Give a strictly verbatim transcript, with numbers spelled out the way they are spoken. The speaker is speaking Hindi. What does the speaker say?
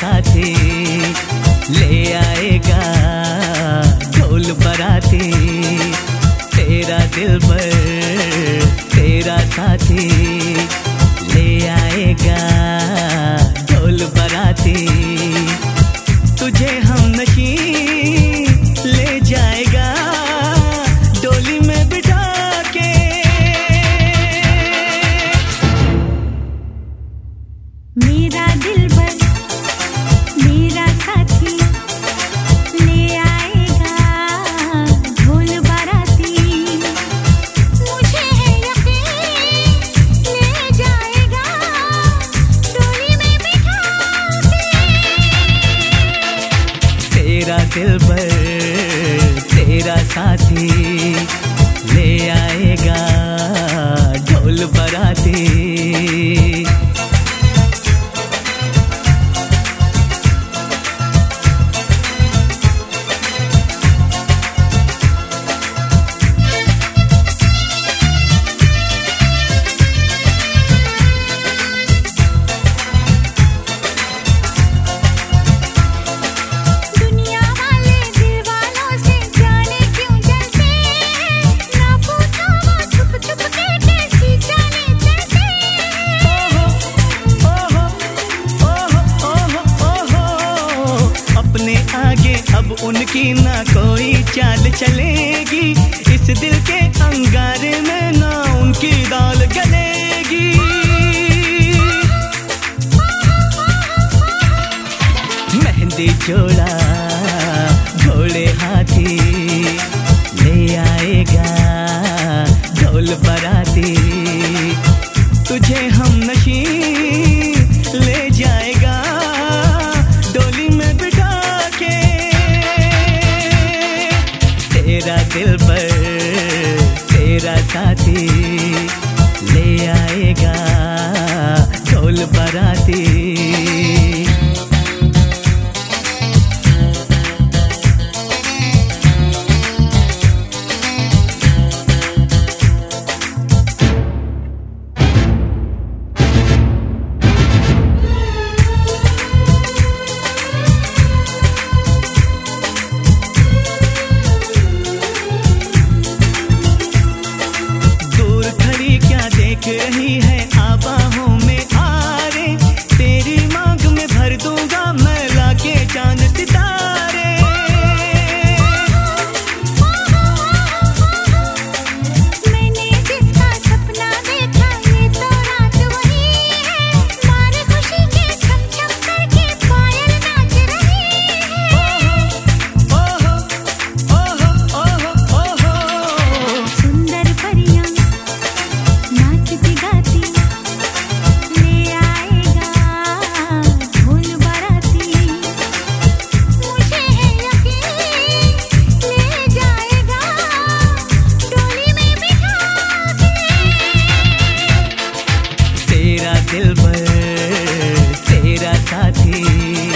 साथी ले आएगा ढोल बराती। तेरा दिलबर तेरा साथी ले आएगा ढोल बराती। तुझे हम नशी ले जाएगा डोली में बिठा के। मेरा दिलबर मेरा साथी ले आएगा ढोल बाराती। मुझे है यकीन ले जाएगा डोली में बिठा के। तेरा दिलबर तेरा साथी ले आएगा ढोल बराती। अब उनकी ना कोई चाल चलेगी, इस दिल के अंगारे में ना उनकी दाल गलेगी। मेहंदी जोड़ा घोड़े हाथी ले आएगा ढोल बराती। तुझे हम नशी ले जाएगा डोली में बिठा के। तेरा दिलबर तेरा साथी ले आएगा ढोल बराती। देख रही है आबाहों में आरे, तेरी मांग में भर दूंगा मैं लाके चांद सितारे। मैंने जिसका सपना देखा ये तो रात वही है, मारे खुशी के छम छम करके पायल नाच रही है। ओहो ओहो ओहो ओहो सुंदर परियां नाचती गाती ले आएगा ढोल बाराती। मुझे है यकीन ले जाएगा डोली में बिठा के। तेरा दिलबर तेरा साथी